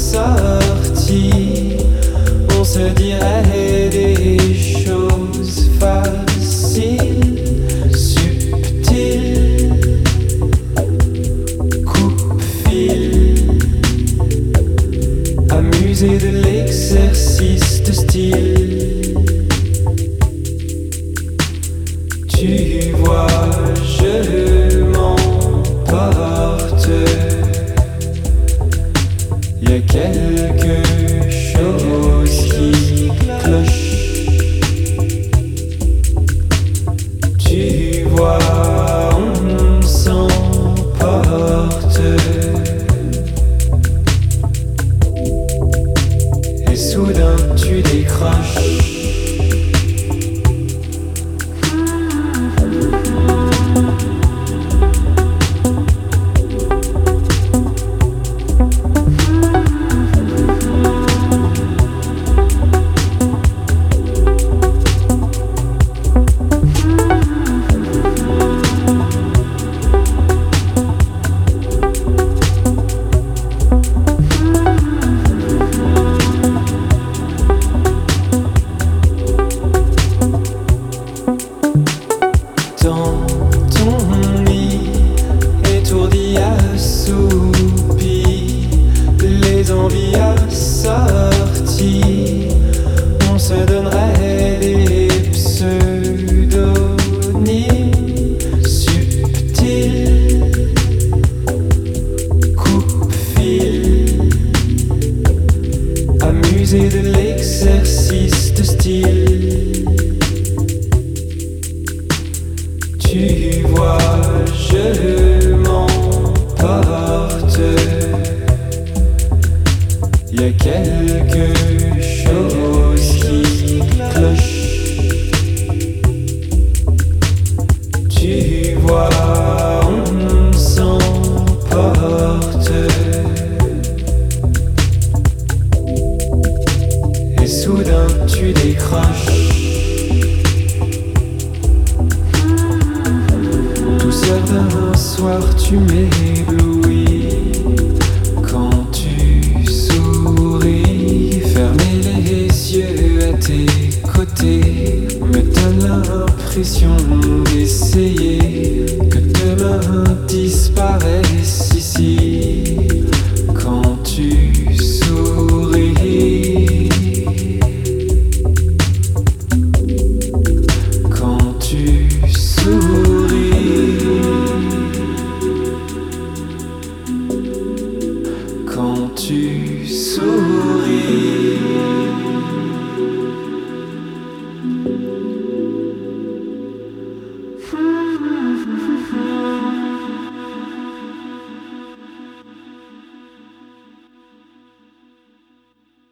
sortie, on se dirait des choses faciles, subtiles, coupe-fil, amuser de l'exercice de style. Tu vois, je m'emporte. Y a quelque chose qui cloche. Tu vois, on s'emporte. Et soudain tu décroches. De l'exercice de style. Tu vois, je m'emporte. Y a quelque chose qui cloche. Tu vois, on s'emporte. Soudain tu décroches. Douceur d'un soir tu m'éblouis. Quand tu souris, fermer les yeux à tes côtés me donne l'impression d'essayer que demain disparaisse ici. Quand tu souris, quand tu souris.